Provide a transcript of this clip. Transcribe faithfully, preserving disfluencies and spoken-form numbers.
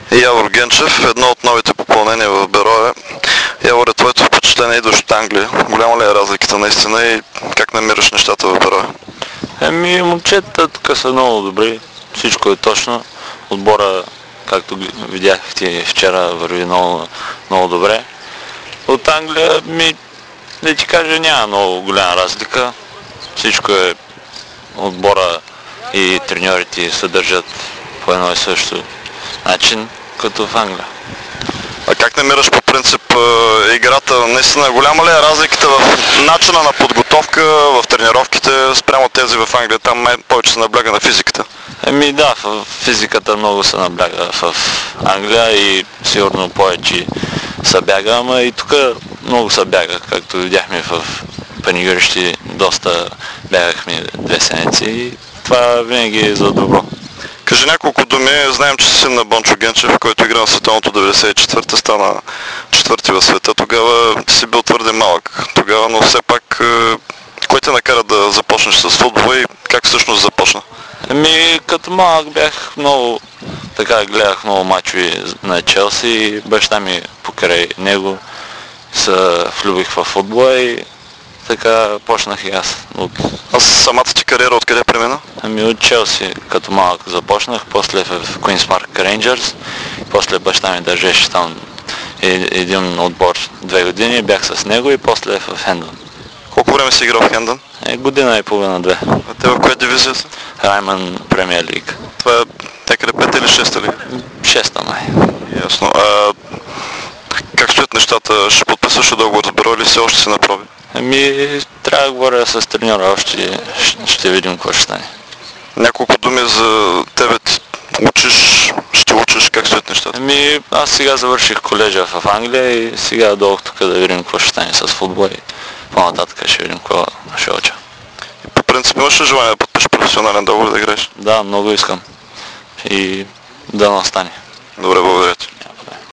Явор Генчев, едно от новите попълнения в Берое. Яворе, твоето впечатление идваш от Англия. Голяма ли е разликата наистина и как намираш нещата в Берое? Еми, момчета тук са много добри, всичко е точно. Отбора, както видяхте вчера, върви много, много добре. От Англия, ми, да ти кажа, няма много голяма разлика. Всичко е, отбора и треньорите се държат по едно и също начин, като в Англия. А как намираш по принцип играта? Наистина голяма ли е разликата в начина на подготовка, в тренировките спрямо тези в Англия? Там повече се набляга на физиката. Еми да, в физиката много се набляга в Англия и сигурно повече се бяга, ама и тук много се бяга, както видяхме в панигюрище, доста бягахме две седмици и това винаги е за добро. Кажи няколко думи. Знаем, че си син на Бончо Генчев, който игра на световното деветдесет и четвърта, стана четвърти в света. Тогава си бил твърде малък тогава, но все пак кой те накара да започнеш с футбола и как всъщност започна? Ами като малък бях много, така гледах много мачове на Челси и баща ми покрай него се влюбих в футбола и така почнах и аз. От... А самата ти кариера откъде премина? Ами от Челси като малък започнах, после в Queen's Park Rangers, после баща ми държеше там един отбор две години, бях с него и после в Хендън. Колко време си играл в Хендън? Е, година и половина-две. А те в коя дивизия са? Раймън Премиер Лиг. Това е някъде пета или шеста лига? Шеста май. Ясно. А как стоят нещата? Ще подписваш договор с Берое или все още си на проби? Ами, трябва да говоря с треньора, още ще видим какво ще стане. Няколко думи за тебе. Учиш, ще учиш, как стоят нещата? Ами, аз сега завърших колежа в Англия и сега долу тук да видим какво ще стане с футбол и по-нататък ще видим какво ще уча. И по принцип имаш ли желание да подпишеш професионален договор да играеш? Да, много искам и да настане. Добре, благодаря ти.